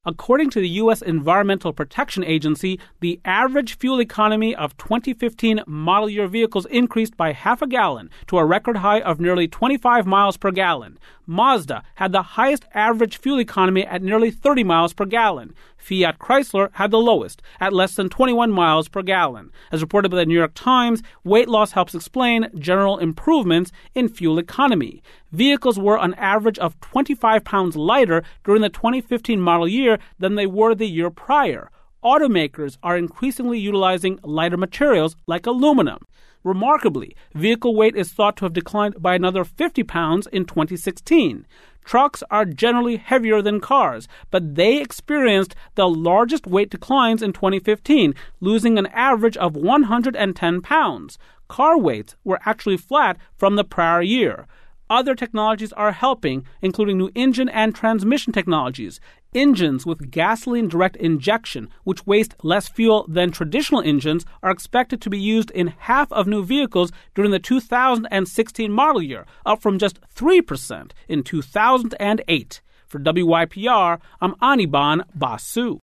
According to the U.S. Environmental Protection Agency, the average fuel economy of 2015 model year vehicles increased by half a gallon to a record high of nearly 25 miles per gallon. Mazda had the highest average fuel economy at nearly 30 miles per gallon. Fiat Chrysler had the lowest, at less than 21 miles per gallon. As reported by the New York Times, weight loss helps explain general improvements in fuel economy. Vehicles were on average of 25 pounds lighter during the 2015 model year than they were the year prior. Automakers are increasingly utilizing lighter materials like aluminum. Remarkably, vehicle weight is thought to have declined by another 50 pounds in 2016. Trucks are generally heavier than cars, but they experienced the largest weight declines in 2015, losing an average of 110 pounds. Car weights were actually flat from the prior year. Other technologies are helping, including new engine and transmission technologies. Engines with gasoline direct injection, which waste less fuel than traditional engines, are expected to be used in half of new vehicles during the 2016 model year, up from just 3% in 2008. For WYPR, I'm Anirban Basu.